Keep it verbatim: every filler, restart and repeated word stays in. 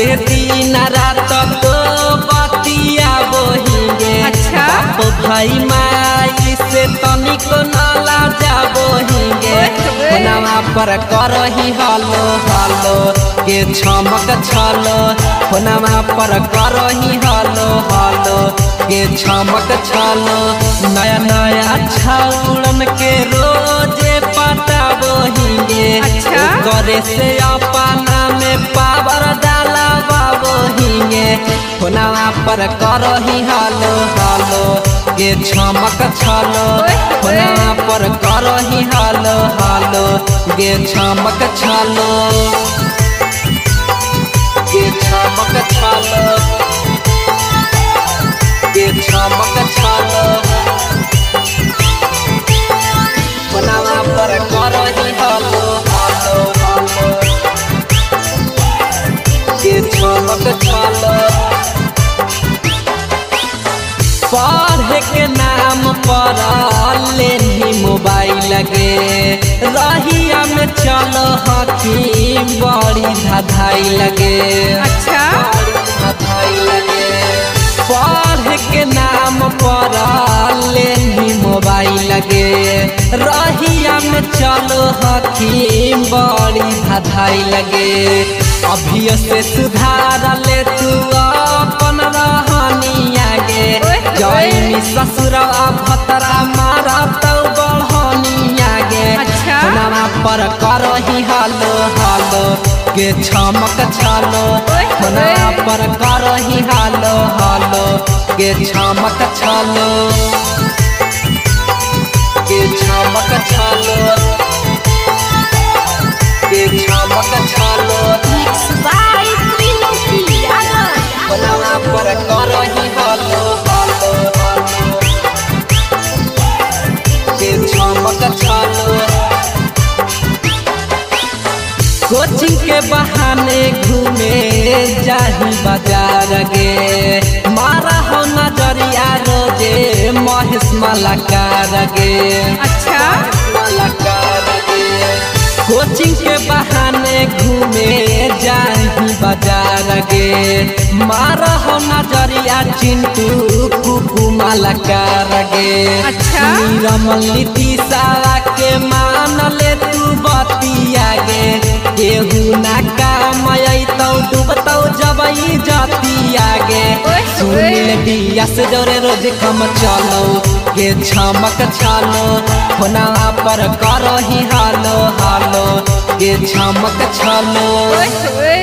से दिन रात तो बतिया बोहिंगे। अच्छा। बाप भाई माई से तनिक नाला जा बोहिंगे। फोनवा पर करही हलो हलो के छमक छलो। फोनवा पर करही हलो हलो के छमक छलो। नया नया छौड़न के रोजे पटा बोहिंगे। अच्छा। करे से अपना में पावर डाला बोहिंगे। फोनवा पर करही हलो हलो के छमक छलो। फोनवा पर करही हलो हलो के छमक छलो के छमक छलो के छमक छलो। फोनवा पर करही हलो हलो हलो के छमक छलो। पढ़े के नाम पर लेनी मोबाइल लगे। रहिया में चलो हकी बड़ी धाधाई लगे। अच्छा। धाधाई लगे। पढ़े के नाम पर लेनी मोबाइल लगे। रहिया में चलो हकी बड़ी धाधाई लगे। अभी से सुधार ले तू अपन रहनी आगे। जैनी ससुरवा भतरा मारा तो बढ़नी आगे। अच्छा। फोनवा पर करही हलो हलो के छमक छलो। फोनवा पर करही हलो हलो के छमक छलो के छमक छलो के छमक छलो। Mix by Triloki Yadav. फोनवा पर करही हलो हलो हलो के छमक छलो। कोचिंग के बहाने घूमे जाही बाजार गे। मारा हो नजरिया रोजे महेश मलाकार गे। अच्छा। मलाकार गे। कोचिंग के बहाने घूमे जाही बाजार गे। मारा हो नजरिया चिंटू कुकू मलाकार गे। अच्छा। रमन नीतीशा के मान ले तू बतिया गे। केहू ना काम अतौ डूबतौ जबई जतिया गे। सुनील बिया से जोरे रोज कम चलो के छमक छलो। फोनवा पर करही हलो हलो के छमक छलो।